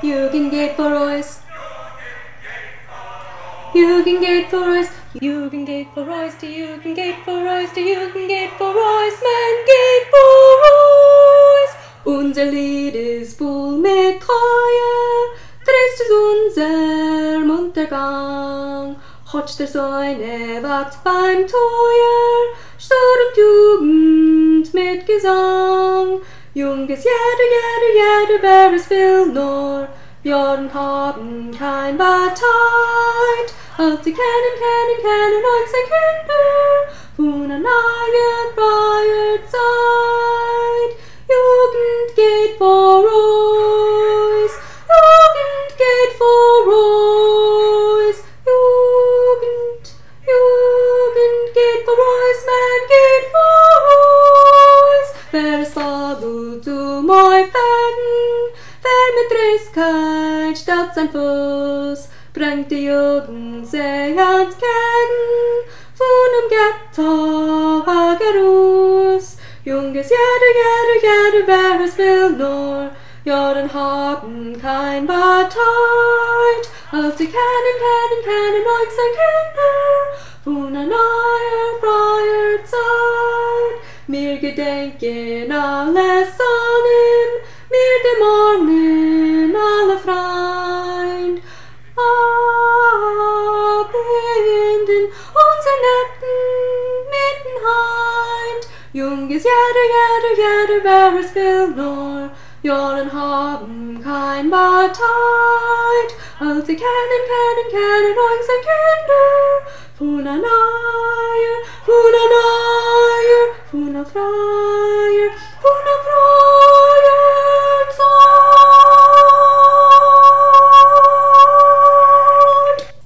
Jugendgate for Royce. Jugendgate for Royce. Jugendgate for Royce. Die Jugendgate for Royce. Die Jugendgate for Royce. Man geht for Royce. Unser Lied ist voll mit Treue. Trist ist unser Untergang. Hotsch der Säune wacht beim Teuer. Stürmt Jugend mit Gesang. Junges jeder, wer es will, nur Jahren haben kein Bartheit. Als sie kennen unsere Kinder von einer freier Zeit. Jugend geht vor uns, Jugend geht vor uns, Jugend geht vor uns, man geht vor uns. Wer es fabelt zum Aufwecken, wer mit Dreiskeit statt sein Fuß, bringt die Jugend sich ans Gegen, von dem Ghetto heraus. Junges jeder, wer es will, nur Jahren haben kein Bartheit. Als sie kennen unsere Kinder von einer freier Zeit. Wir gedenken alles an ihm, wir demornen alle Freund. Abbinden unser Netten mittenheint. Junges jeder, wer es will, nur Jahren haben kein Bartheit. Als sie kennen unsere Kinder von einer freier